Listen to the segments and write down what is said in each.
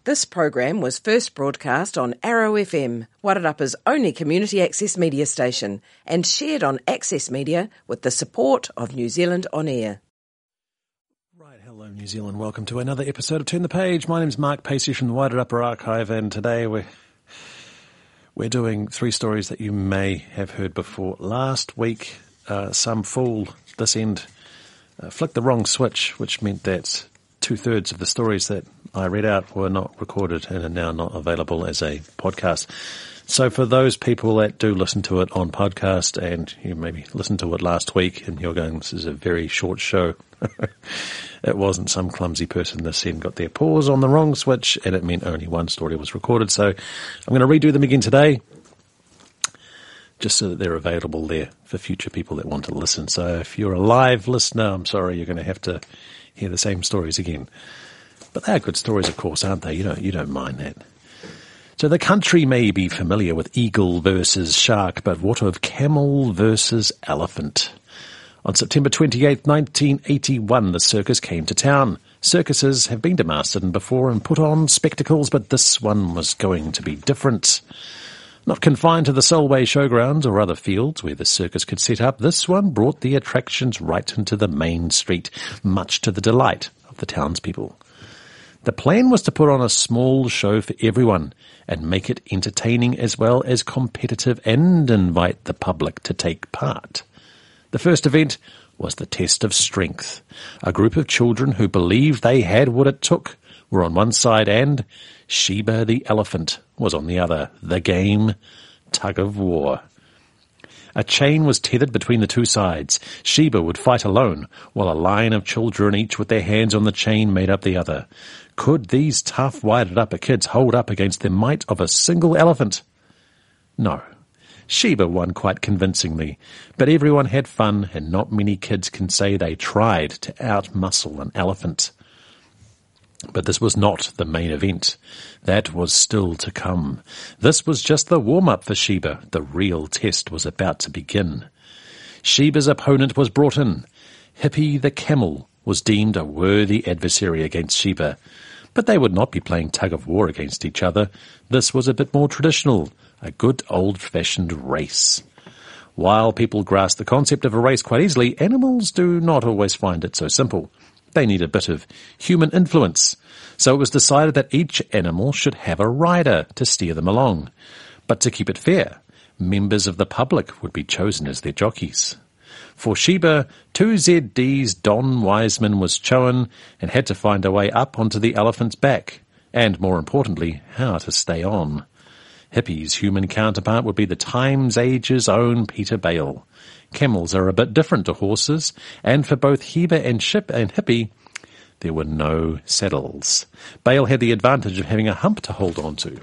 This program was first broadcast on Arrow FM, Wairarapa's only community access media station, and shared on Access Media with the support of New Zealand On Air. Right, hello New Zealand. Welcome to another episode of Turn the Page. My name's Mark Pacey from the Wairarapa Archive, and today we're doing three stories that you may have heard before. Last week, some fool this end flicked the wrong switch, which meant that 2/3 of the stories that I read out were not recorded and are now not available as a podcast. So for those people that do listen to it on podcast, and you maybe listened to it last week and you're going, this is a very short show. It wasn't some clumsy person this end got their paws on the wrong switch and it meant only one story was recorded. So I'm going to redo them again today, just so that they're available there for future people that want to listen. So if you're a live listener, I'm sorry, you're going to have to hear the same stories again. But they are good stories, of course, aren't they? You don't mind that. So the country may be familiar with eagle versus shark, but what of camel versus elephant? On September 28, 1981, the circus came to town. Circuses have been to Masterton before and put on spectacles, but this one was going to be different. Not confined to the Solway Showgrounds or other fields where the circus could set up, this one brought the attractions right into the main street, much to the delight of the townspeople. The plan was to put on a small show for everyone and make it entertaining as well as competitive and invite the public to take part. The first event was the test of strength. A group of children who believed they had what it took were on one side and Sheba the elephant was on the other. The game, tug of war. A chain was tethered between the two sides. Sheba would fight alone, while a line of children, each with their hands on the chain, made up the other. Could these tough, wired-up kids hold up against the might of a single elephant? No. Sheba won quite convincingly, but everyone had fun, and not many kids can say they tried to outmuscle an elephant. But this was not the main event. That was still to come. This was just the warm-up for Sheba. The real test was about to begin. Sheba's opponent was brought in. Hippie the camel was deemed a worthy adversary against Sheba. But they would not be playing tug-of-war against each other. This was a bit more traditional, a good old-fashioned race. While people grasp the concept of a race quite easily, animals do not always find it so simple. They need a bit of human influence. So it was decided that each animal should have a rider to steer them along. But to keep it fair, members of the public would be chosen as their jockeys. For Sheba, 2ZD's Don Wiseman was chosen and had to find a way up onto the elephant's back, and more importantly, how to stay on. Hippie's human counterpart would be the Times Age's own Peter Bale. Camels are a bit different to horses, and for both Sheba and Hippie, there were no saddles. Bale had the advantage of having a hump to hold on to.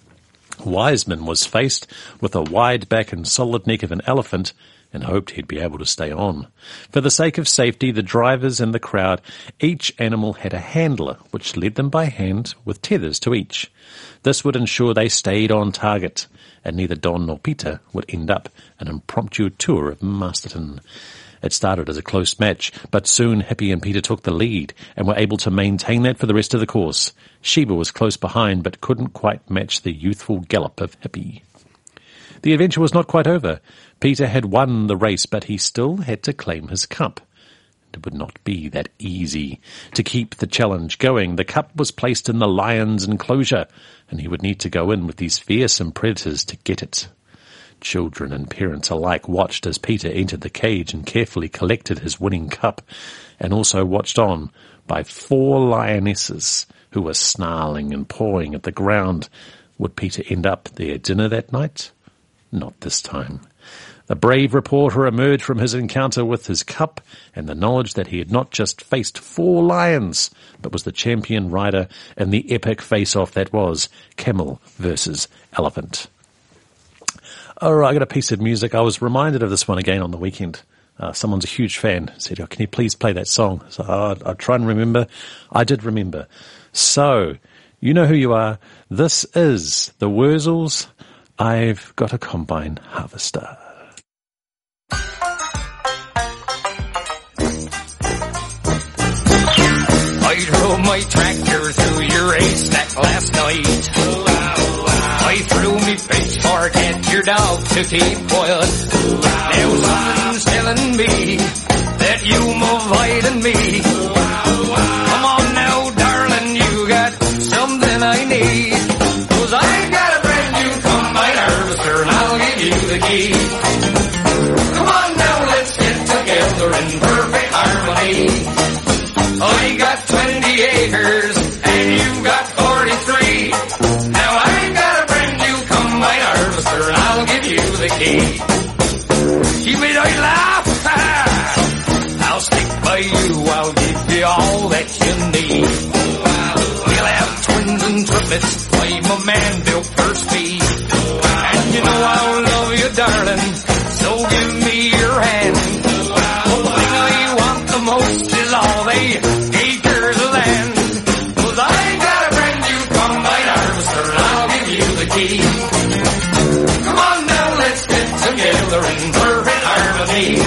Wiseman was faced with a wide back and solid neck of an elephant and hoped he'd be able to stay on. For the sake of safety, the drivers and the crowd, each animal had a handler which led them by hand with tethers to each. This would ensure they stayed on target, and neither Don nor Peter would end up an impromptu tour of Masterton. It started as a close match, but soon Hippie and Peter took the lead and were able to maintain that for the rest of the course. Sheba was close behind, but couldn't quite match the youthful gallop of Hippie. The adventure was not quite over. Peter had won the race, but he still had to claim his cup. It would not be that easy. To keep the challenge going, the cup was placed in the lion's enclosure, and he would need to go in with these fearsome predators to get it. Children and parents alike watched as Peter entered the cage and carefully collected his winning cup, and also watched on by 4 lionesses who were snarling and pawing at the ground. Would Peter end up their dinner that night? Not this time. The brave reporter emerged from his encounter with his cup and the knowledge that he had not just faced 4 lions, but was the champion rider in the epic face-off that was camel versus elephant. All right, I got a piece of music. I was reminded of this one again on the weekend. Someone's a huge fan. Said, can you please play that song? So I'll try and remember. I did remember. So, you know who you are. This is the Wurzels. I've got a combine harvester. I drove my tractor through your haystack last fight. I threw me pitchfork at your dog to keep quiet. Now something's telling me that you're avoiding me. Come on now, darling, you got something I need. 'Cause I got a brand new combine harvester and I'll give you the key. Come on now, let's get together in perfect harmony. I got 20 acres and you've got 43. Now I got a brand new combine harvester and I'll give you the key. She made I laugh. I'll stick by you, I'll give you all that you need. We'll have twins and triplets, I'm a man built for speed. And you know I'll love you, darling, so give me your hand. The thing I want the most is all the acres of land. 'Cause I got a brand new combine harvester and I'll give you the key. Come on now, let's get together in perfect harmony.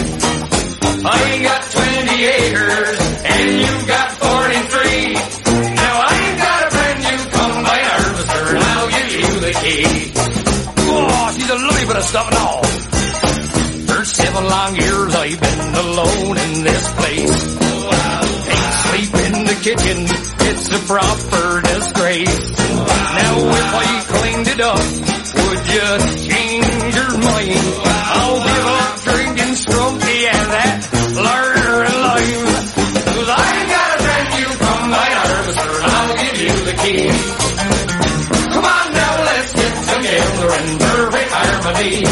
I got 20 acres and you've got 43. Now I got a brand new combine harvester and I'll give you the key. Oh, she's a lovely bit of stuff and all. For 7 long years I've been alone in this place. Ain't sleep in the kitchen, it's a proper disgrace. Now if I cleaned it up, would you change your mind? I'll give up drinking Strumpy and that larder and lime. 'Cause I got a brand new combine harvester and I'll give you the key. Come on now, let's get together in perfect harmony.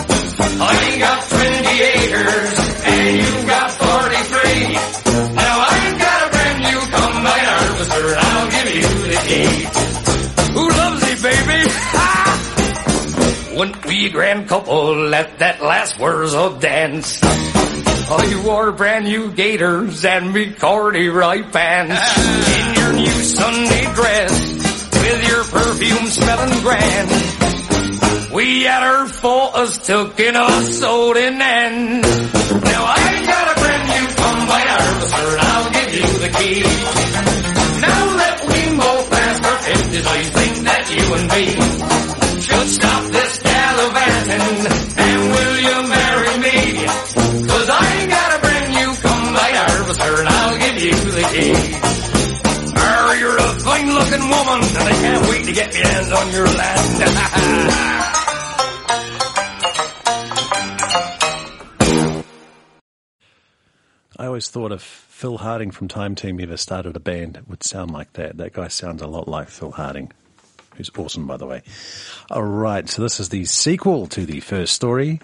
I got 20 acres and you've got 43. Now I got a brand new combine harvester and I'll give you the key. Who loves me, baby? Ha! Wouldn't we a grand couple at that last Wurzel dance? I wore brand new gaiters and me corduroy pants. In your new Sunday dress with your perfume smelling grand. We had our photos took in a sold in end. Now I got a brand new combine harvester and I'll give you the key. Now that we both passed our 50s, I think that you and me should stop this gallivanting and will you marry me? 'Cause I got a brand new combine harvester and I'll give you the key. You're a fine looking woman and I can't wait to get my hands on your land. I always thought if Phil Harding from Time Team ever started a band, it would sound like that. That guy sounds a lot like Phil Harding, who's awesome, by the way. All right, so this is the sequel to the first story.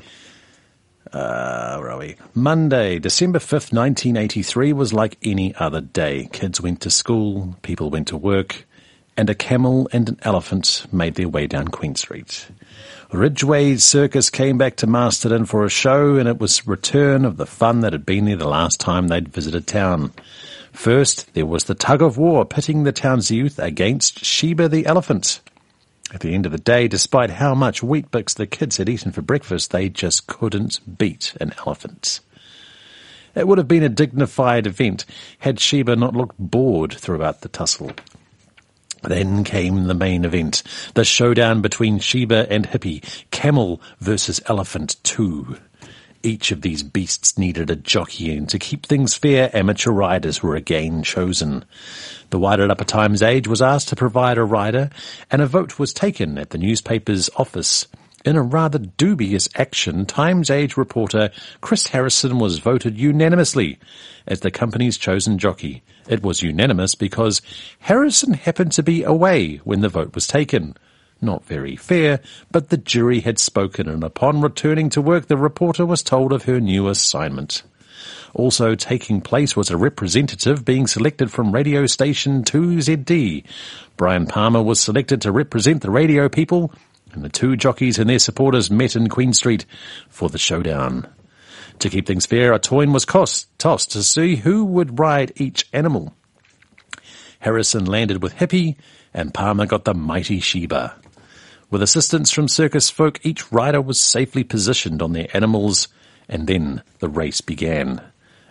Where are we? Monday, December 5th, 1983 was like any other day. Kids went to school, people went to work, and a camel and an elephant made their way down Queen Street. Ridgeway Circus came back to Masterton for a show, and it was return of the fun that had been there the last time they'd visited town. First, there was the tug of war pitting the town's youth against Sheba the elephant. At the end of the day, despite how much Weet-Bix the kids had eaten for breakfast, they just couldn't beat an elephant. It would have been a dignified event had Sheba not looked bored throughout the tussle. Then came the main event, the showdown between Sheba and Hippie, Camel versus Elephant 2. Each of these beasts needed a jockey, and to keep things fair, amateur riders were again chosen. The Wairarapa Times-Age was asked to provide a rider, and a vote was taken at the newspaper's office. In a rather dubious action, Times-Age reporter Chris Harrison was voted unanimously as the company's chosen jockey. It was unanimous because Harrison happened to be away when the vote was taken. Not very fair, but the jury had spoken, and upon returning to work, the reporter was told of her new assignment. Also taking place was a representative being selected from radio station 2ZD. Brian Palmer was selected to represent the radio people, and the two jockeys and their supporters met in Queen Street for the showdown. To keep things fair, a coin was tossed to see who would ride each animal. Harrison landed with Hippie, and Palmer got the mighty Sheba. With assistance from circus folk, each rider was safely positioned on their animals, and then the race began.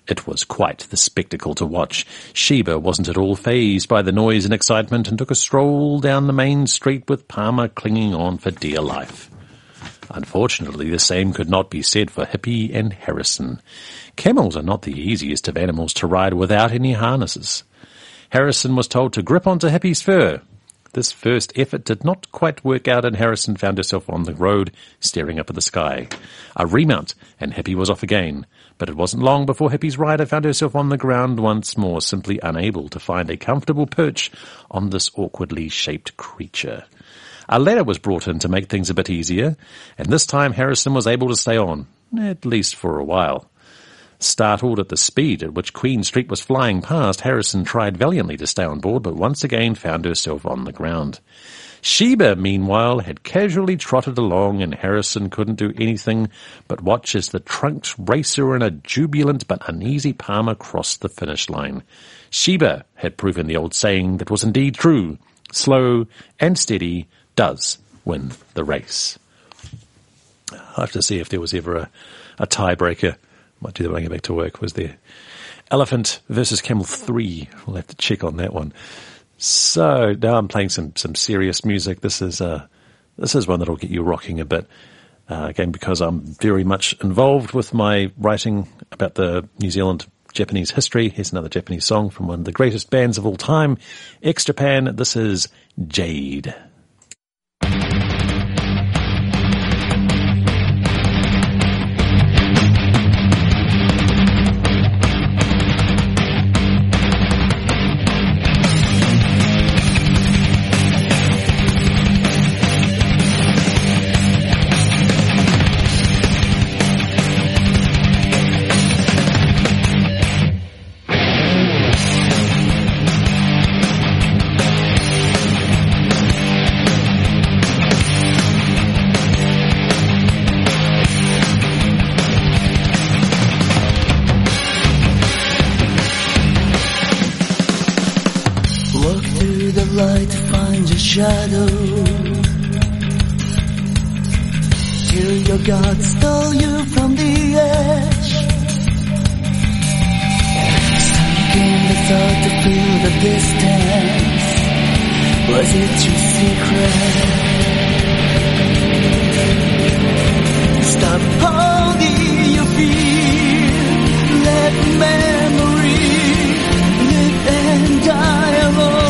It was quite the spectacle to watch. Sheba wasn't at all fazed by the noise and excitement and took a stroll down the main street with Palmer clinging on for dear life. Unfortunately, the same could not be said for Hippie and Harrison. Camels are not the easiest of animals to ride without any harnesses. Harrison was told to grip onto Hippie's fur. This first effort did not quite work out, and Harrison found herself on the road, staring up at the sky. A remount, and Hippie was off again. But it wasn't long before Hippie's rider found herself on the ground once more, simply unable to find a comfortable perch on this awkwardly shaped creature. A ladder was brought in to make things a bit easier, and this time Harrison was able to stay on, at least for a while. Startled at the speed at which Queen Street was flying past, Harrison tried valiantly to stay on board, but once again found herself on the ground. Sheba, meanwhile, had casually trotted along, and Harrison couldn't do anything but watch as the trunked racer and a jubilant but uneasy Palmer crossed the finish line. Sheba had proven the old saying that was indeed true: slow and steady does win the race. I'll have to see if there was ever a tiebreaker. Might do that when I get back to work. Was there Elephant versus Camel 3? We'll have to check on that one. So now I'm playing some serious music. This is one that'll get you rocking a bit. Again, because I'm very much involved with my writing about the New Zealand Japanese history. Here's another Japanese song from one of the greatest bands of all time, X Japan. This is Jade. Shadow till your God stole you from the edge. Sunk in the thought to feel the distance. Was it your secret? Stop holding your fear. Let memory live and die alone.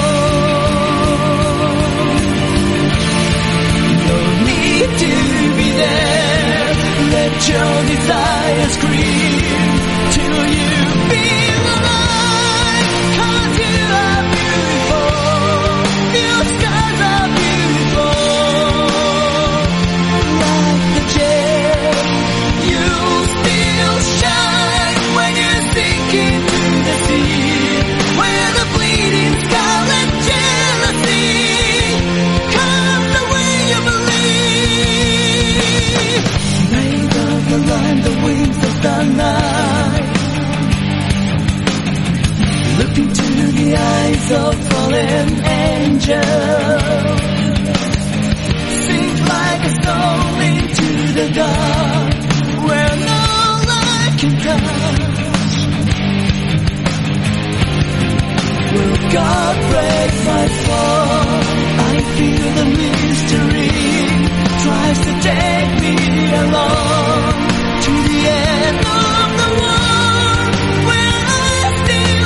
To be there, let your desires scream till you feel alive. 'Cause you are beautiful, your skies are beautiful. Like the jade, you'll still shine when you sink into the sea, where the bleeding scarlet jealousy comes the way you believe. Align the wings of the night, look into the eyes of fallen angels, sink like a soul into the dark, where no light can touch. Will God break my fall? I feel the mystery tries to take me along to the end of the world, where I still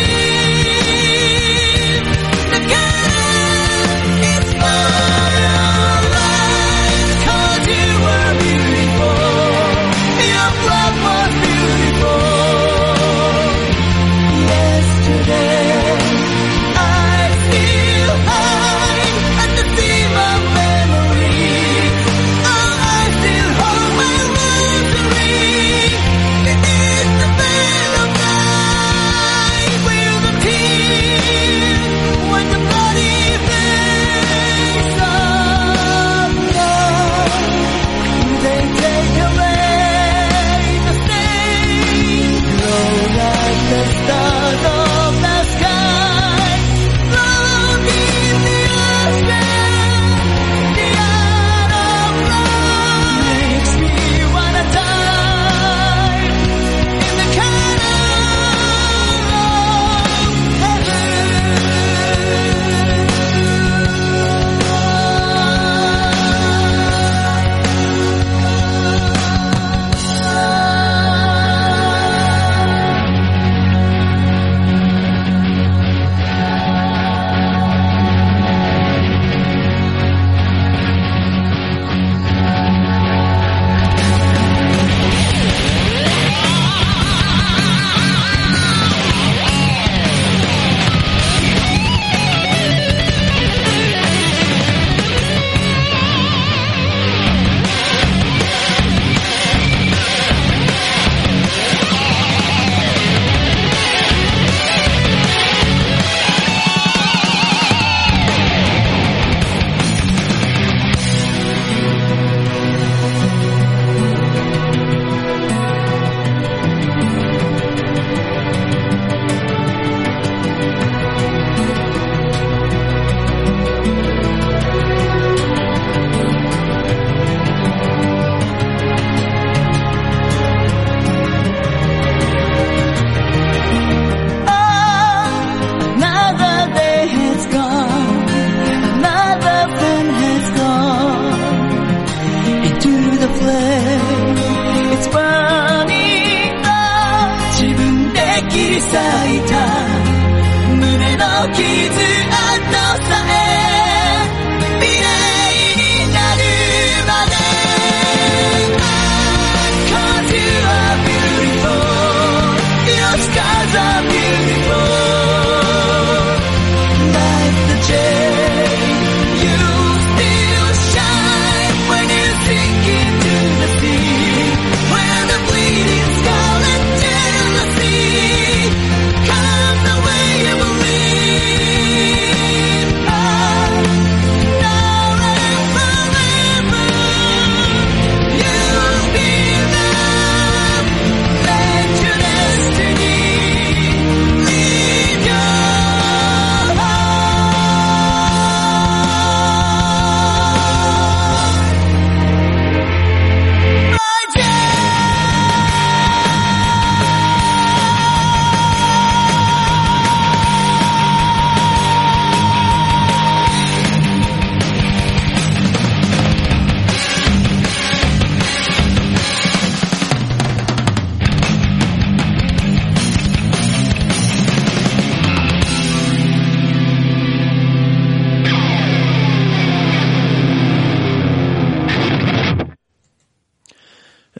believe the God is for your life. 'Cause you were beautiful, your blood was beautiful. Yesterday I still have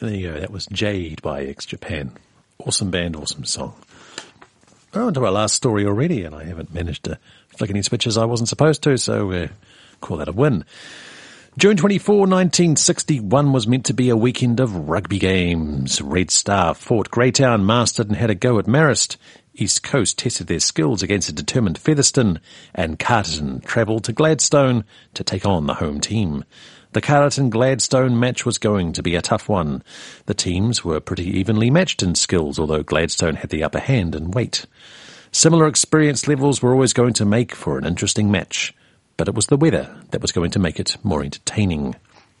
There you go. That was Jade by X-Japan. Awesome band, awesome song. We're on to our last story already, and I haven't managed to flick any switches I wasn't supposed to, so call that a win. June 24, 1961 was meant to be a weekend of rugby games. Red Star fought Greytown, mastered and had a go at Marist. East Coast tested their skills against a determined Featherston, and Carterton travelled to Gladstone to take on the home team. The Carterton-Gladstone match was going to be a tough one. The teams were pretty evenly matched in skills, although Gladstone had the upper hand in weight. Similar experience levels were always going to make for an interesting match, but it was the weather that was going to make it more entertaining.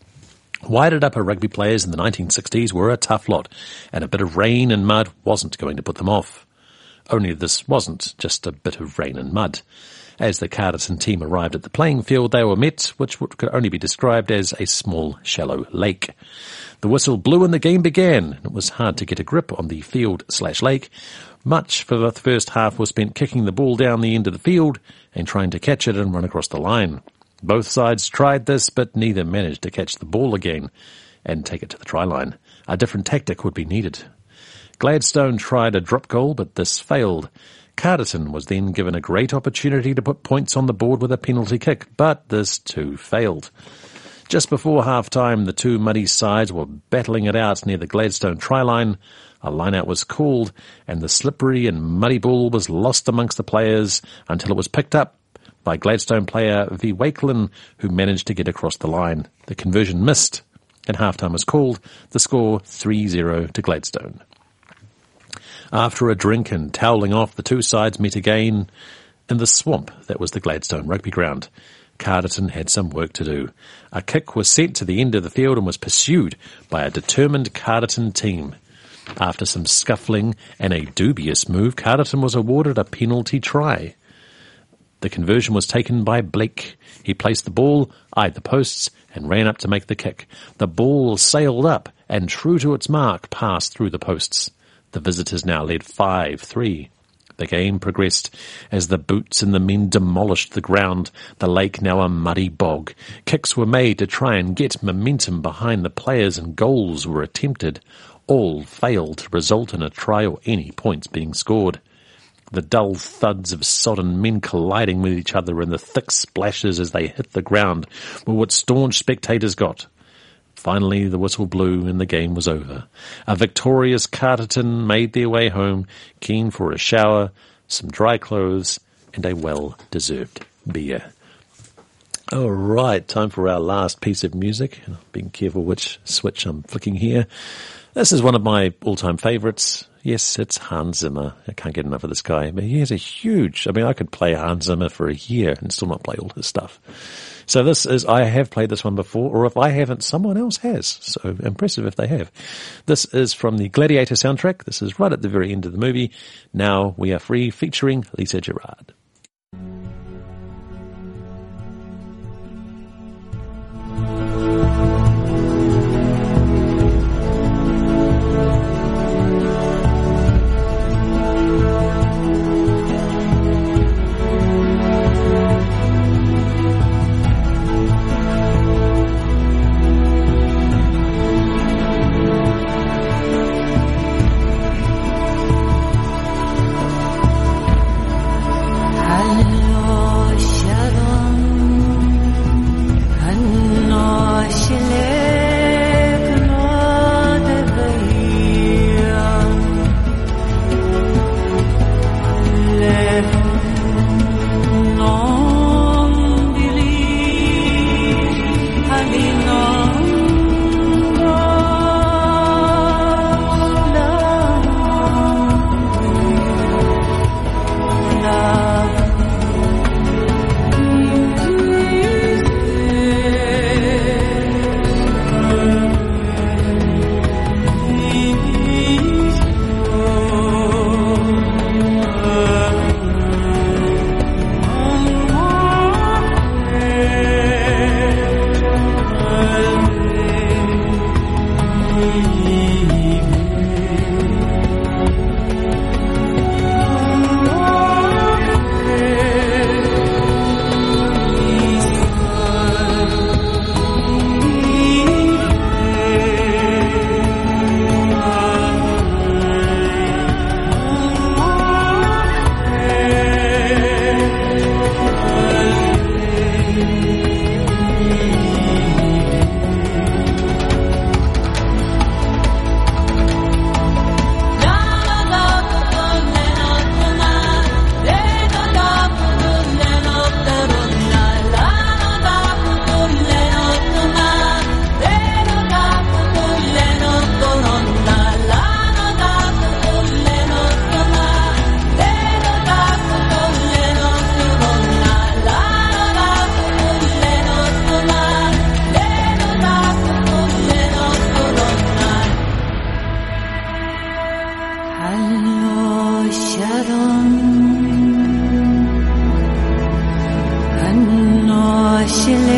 Wired Upper rugby players in the 1960s were a tough lot, and a bit of rain and mud wasn't going to put them off. Only this wasn't just a bit of rain and mud. As the Carterton team arrived at the playing field, they were met, which could only be described as a small, shallow lake. The whistle blew and the game began. It was hard to get a grip on the field/lake. Much for the first half was spent kicking the ball down the end of the field and trying to catch it and run across the line. Both sides tried this, but neither managed to catch the ball again and take it to the try line. A different tactic would be needed. Gladstone tried a drop goal, but this failed. Carterton was then given a great opportunity to put points on the board with a penalty kick, but this too failed. Just before half-time, the two muddy sides were battling it out near the Gladstone try line. A line-out was called, and the slippery and muddy ball was lost amongst the players until it was picked up by Gladstone player V. Wakelin, who managed to get across the line. The conversion missed, and half-time was called. The score 3-0 to Gladstone. After a drink and toweling off, the two sides met again in the swamp that was the Gladstone rugby ground. Carterton had some work to do. A kick was sent to the end of the field and was pursued by a determined Carterton team. After some scuffling and a dubious move, Carterton was awarded a penalty try. The conversion was taken by Blake. He placed the ball, eyed the posts, and ran up to make the kick. The ball sailed up and, true to its mark, passed through the posts. The visitors now led 5-3. The game progressed as the boots and the men demolished the ground, the lake now a muddy bog. Kicks were made to try and get momentum behind the players, and goals were attempted. All failed to result in a try or any points being scored. The dull thuds of sodden men colliding with each other and the thick splashes as they hit the ground were what staunch spectators got. Finally, the whistle blew and the game was over. A victorious Carterton made their way home, keen for a shower, some dry clothes, and a well-deserved beer. All right, time for our last piece of music. Being careful which switch I'm flicking here. This is one of my all-time favourites. Yes, it's Hans Zimmer. I can't get enough of this guy. But he has a huge... I could play Hans Zimmer for a year and still not play all his stuff. So this is... I have played this one before, or if I haven't, someone else has. So impressive if they have. This is from the Gladiator soundtrack. This is right at the very end of the movie. Now We Are Free, featuring Lisa Gerrard.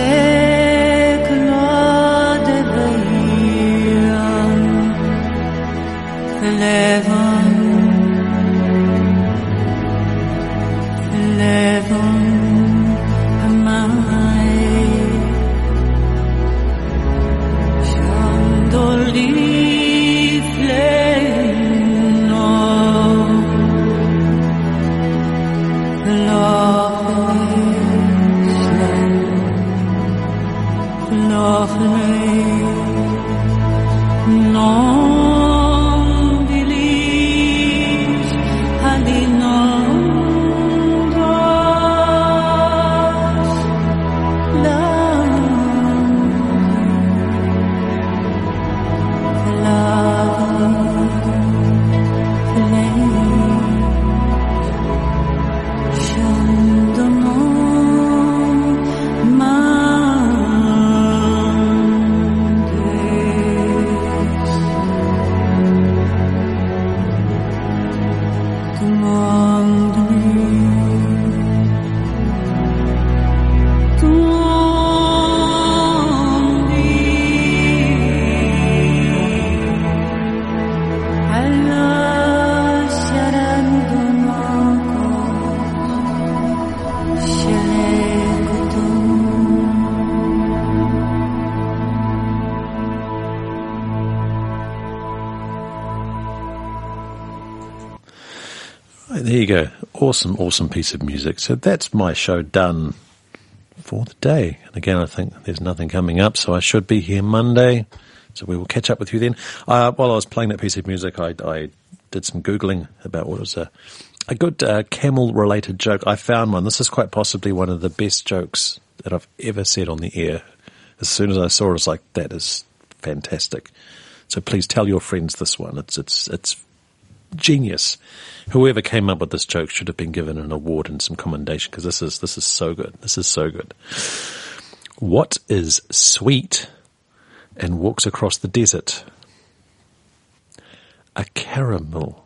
There you go. Awesome piece of music. So that's my show done for the day. And again, I think there's nothing coming up, so I should be here Monday. So we will catch up with you then. While I was playing that piece of music, I did some Googling about what was a good camel-related joke. I found one. This is quite possibly one of the best jokes that I've ever said on the air. As soon as I saw it, I was like, that is fantastic. So please tell your friends this one. It's genius. Whoever came up with this joke should have been given an award and some commendation, because this is so good. This is so good. What is sweet and walks across the desert? A caramel.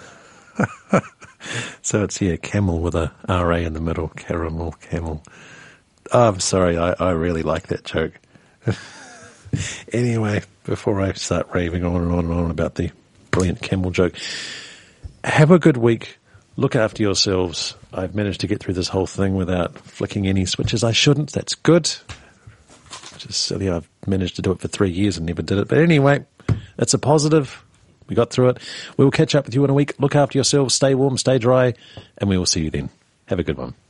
So it's, camel with a R-A in the middle. Caramel, camel. Oh, I'm sorry, I really like that joke. Anyway, before I start raving on and on and on about the brilliant camel joke, have a good week. Look after yourselves. I've managed to get through this whole thing without flicking any switches I shouldn't. That's good. Which is silly. I've managed to do it for 3 years and never did it. But anyway, it's a positive. We got through it. We will catch up with you in a week. Look after yourselves. Stay warm, stay dry, and we will see you then. Have a good one.